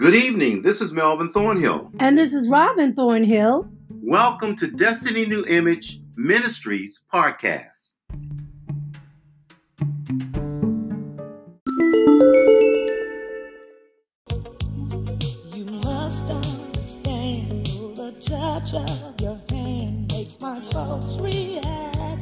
Good evening. This is Melvin Thornhill. And this is Robin Thornhill. Welcome to Destiny New Image Ministries podcast. You must understand, the touch of your hand makes my folks react.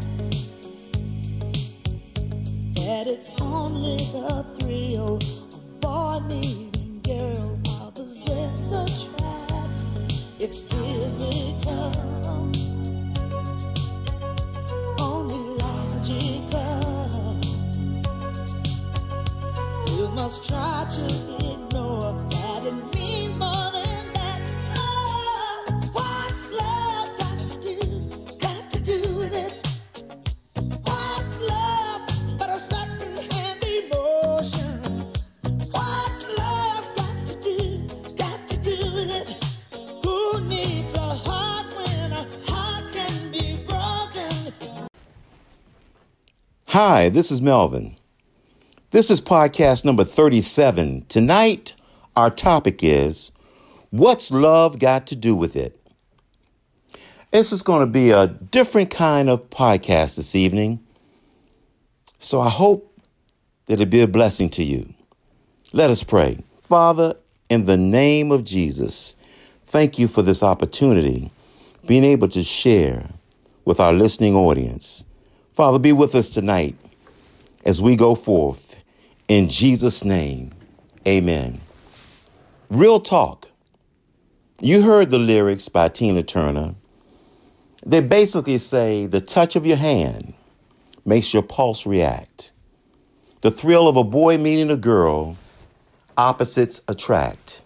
That it's only the thrill of boy meeting girl opposites attract. It's physical, only logical. You must try to ignore that it means more than that. Oh, what's love got to do with it? What's love but a second-hand emotion? What's love got to do with it? Who needs a heart when a heart can be broken? Hi, this is Melvin. This is podcast number 37. Tonight, our topic is, what's love got to do with it? This is going to be a different kind of podcast this evening. So I hope that it'll be a blessing to you. Let us pray. Father, in the name of Jesus, thank you for this opportunity, being able to share with our listening audience. Father, be with us tonight as we go forth. In Jesus' name, amen. Real talk. You heard the lyrics by Tina Turner. They basically say the touch of your hand makes your pulse react. The thrill of a boy meeting a girl, opposites attract.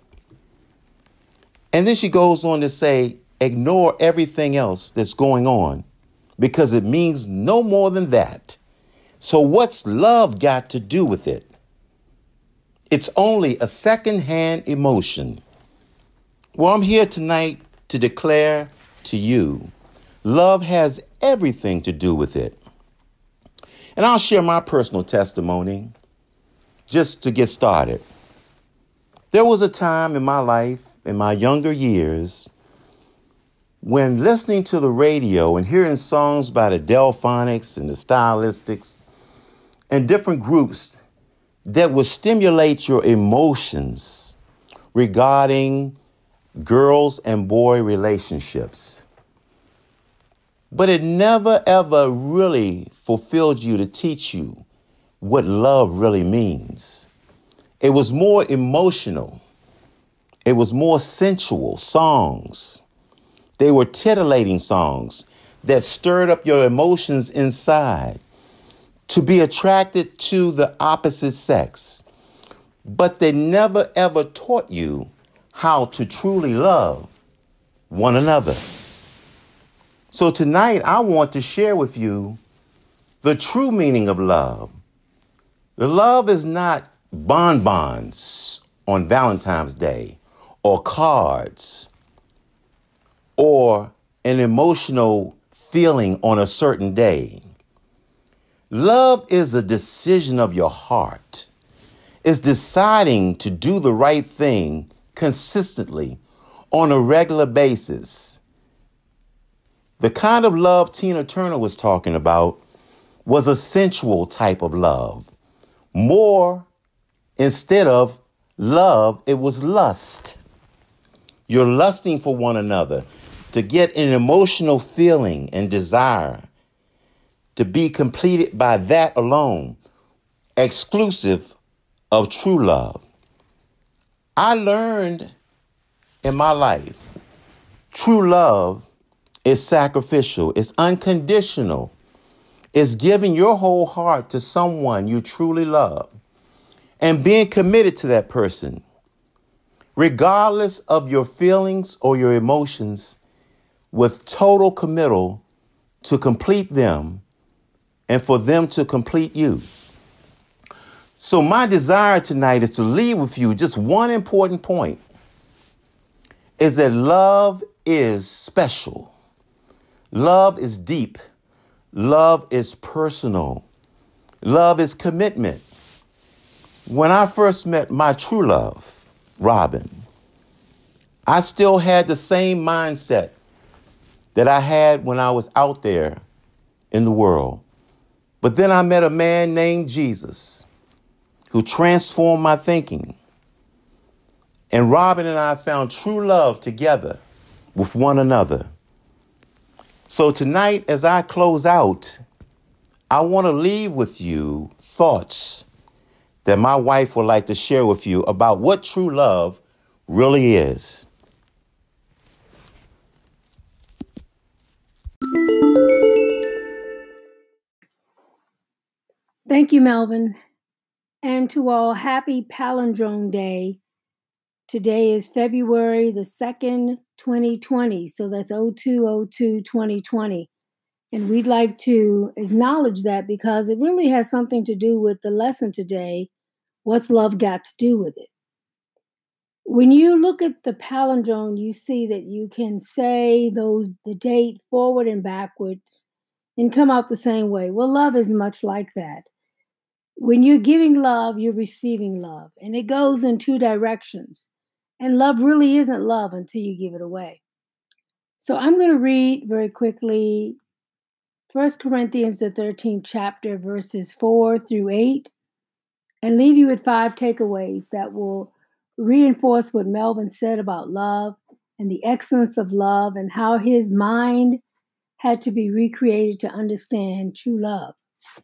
And then she goes on to say, ignore everything else that's going on because it means no more than that. So what's love got to do with it? It's only a second-hand emotion. Well, I'm here tonight to declare to you, love has everything to do with it. And I'll share my personal testimony just to get started. There was a time in my life, in my younger years, when listening to the radio and hearing songs by the Delphonics and the Stylistics and different groups that would stimulate your emotions regarding girls and boy relationships. But it never, ever really fulfilled you to teach you what love really means. It was more emotional. It was more sensual songs. They were titillating songs that stirred up your emotions inside to be attracted to the opposite sex. But they never, ever taught you how to truly love one another. So tonight, I want to share with you the true meaning of love. The love is not bonbons on Valentine's Day or cards or an emotional feeling on a certain day. Love is a decision of your heart. It's deciding to do the right thing consistently on a regular basis. The kind of love Tina Turner was talking about was a sensual type of love. More, instead of love, it was lust. You're lusting for one another to get an emotional feeling and desire to be completed by that alone, exclusive of true love. I learned in my life, true love is sacrificial, it's unconditional. It's giving your whole heart to someone you truly love and being committed to that person, regardless of your feelings or your emotions, with total committal to complete them and for them to complete you. So my desire tonight is to leave with you just one important point, is that love is special. Love is deep. Love is personal. Love is commitment. When I first met my true love, Robin, I still had the same mindset that I had when I was out there in the world. But then I met a man named Jesus who transformed my thinking. And Robin and I found true love together with one another. So tonight, as I close out, I want to leave with you thoughts that my wife would like to share with you about what true love really is. Thank you, Melvin. And to all, happy Palindrome Day. Today is February the 2nd, 2020. So that's 02/02/2020. And we'd like to acknowledge that because it really has something to do with the lesson today. What's love got to do with it? When you look at the palindrome, you see that you can say the date forward and backwards and come out the same way. Well, love is much like that. When you're giving love, you're receiving love, and it goes in two directions. And love really isn't love until you give it away. So I'm going to read very quickly 1 Corinthians, the 13th chapter, verses 4-8, and leave you with 5 takeaways that will reinforce what Melvin said about love and the excellence of love and how his mind had to be recreated to understand true love.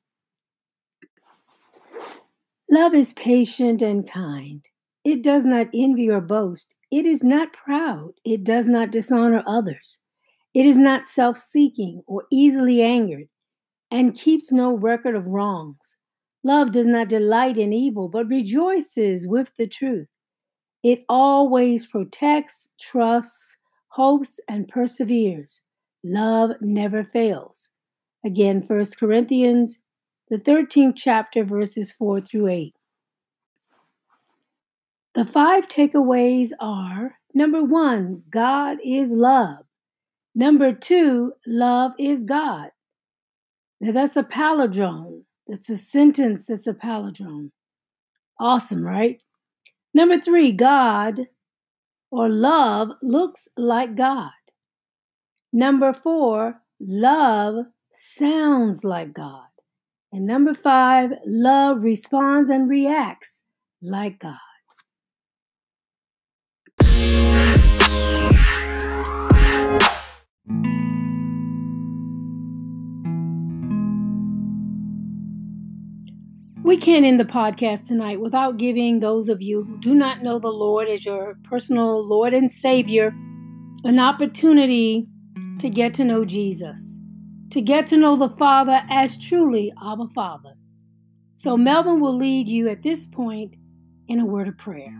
Love is patient and kind. It does not envy or boast. It is not proud. It does not dishonor others. It is not self-seeking or easily angered and keeps no record of wrongs. Love does not delight in evil, but rejoices with the truth. It always protects, trusts, hopes, and perseveres. Love never fails. Again, 1 Corinthians, the 13th chapter, verses 4-8. The 5 takeaways are: number 1, God is love. Number 2, love is God. Now that's a palindrome. That's a sentence that's a palindrome. Awesome, right? Number 3, God or love looks like God. Number 4, love sounds like God. And number 5, love responds and reacts like God. We can't end the podcast tonight without giving those of you who do not know the Lord as your personal Lord and Savior an opportunity to get to know Jesus, to get to know the Father as truly Abba Father. So Melvin will lead you at this point in a word of prayer.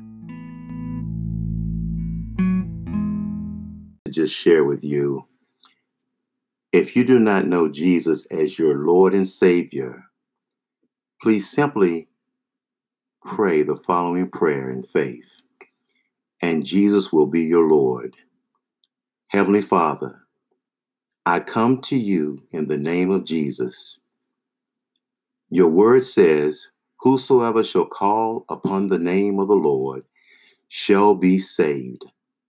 Just share with you, if you do not know Jesus as your Lord and Savior, please simply pray the following prayer in faith, and Jesus will be your Lord. Heavenly Father, I come to you in the name of Jesus. Your word says, whosoever shall call upon the name of the Lord shall be saved.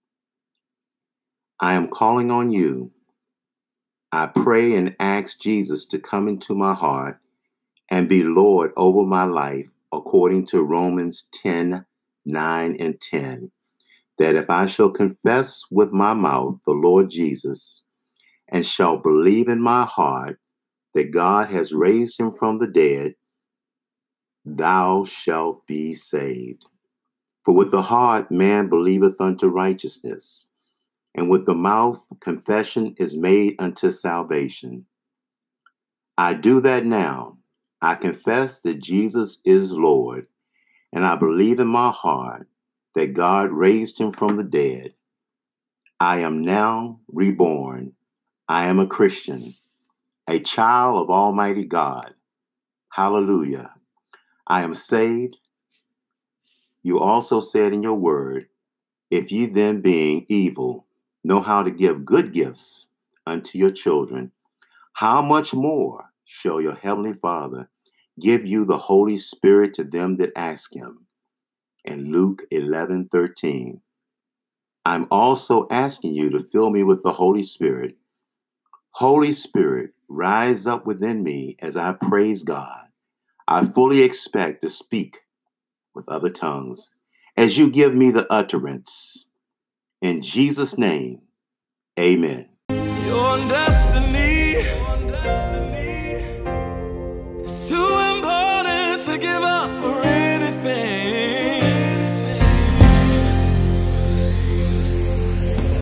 I am calling on you. I pray and ask Jesus to come into my heart and be Lord over my life, according to Romans 10:9-10, that if I shall confess with my mouth the Lord Jesus and shall believe in my heart that God has raised him from the dead, thou shalt be saved. For with the heart man believeth unto righteousness, and with the mouth confession is made unto salvation. I do that now. I confess that Jesus is Lord, and I believe in my heart that God raised him from the dead. I am now reborn. I am a Christian, a child of Almighty God. Hallelujah. I am saved. You also said in your word, if ye then being evil know how to give good gifts unto your children, how much more shall your heavenly Father give you the Holy Spirit to them that ask him? In Luke 11:13. I'm also asking you to fill me with the Holy Spirit. Holy Spirit, rise up within me as I praise God. I fully expect to speak with other tongues as you give me the utterance. In Jesus' name, amen. Your destiny.